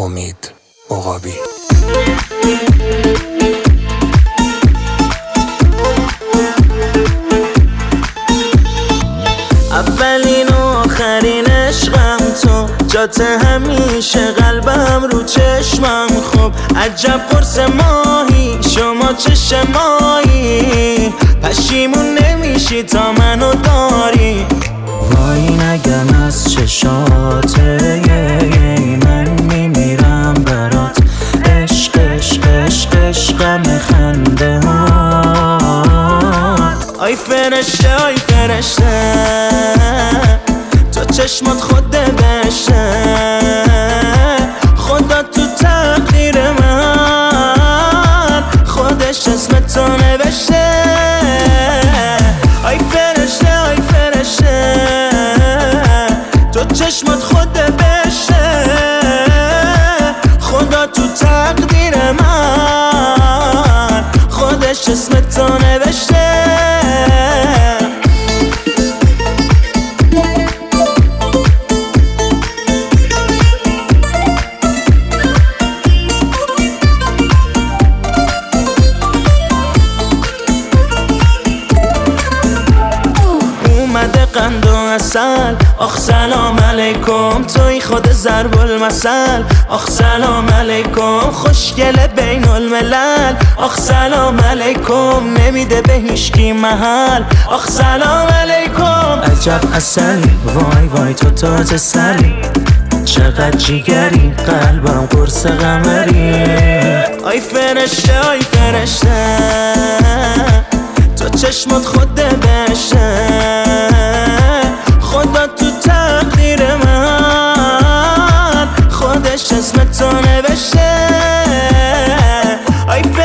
امید عقابی. اولین و آخرین عشقم تو، جات همیشه قلبم رو چشمم. خب عجب قرص ماهی، شما چه ماهی، پشیمون نمیشی تا منو داری. وای نگم از چشاته، من میمیرم برات. عشق عشق عشق عشقم خنده ها. آی فرشته آی فرشته، تو چشمات خود بشه، خدا تو تقدیر من خودش اسمتو نوشته. آی فرشته آی فرشته، تو چشمات خود بشه، خدا تو تقدیر من خودش اسمتو نوشته. اومده قند و عسل، آخ سلام علیکم، توی خود ضرب المثل. آخ سلام علیکم، خوشگل بین الملل. آخ سلام علیکم، نمیده به هیچکی محل. آخ سلام علیکم، عجب عسلی، وای وای تو تازه سری، چقدر جیگری، قلبم قرص قمری. آی فرشته آی فرشته، تو چشمات خود بشه، خدا تو تقدیر من خودش اسمتو نوشته. آی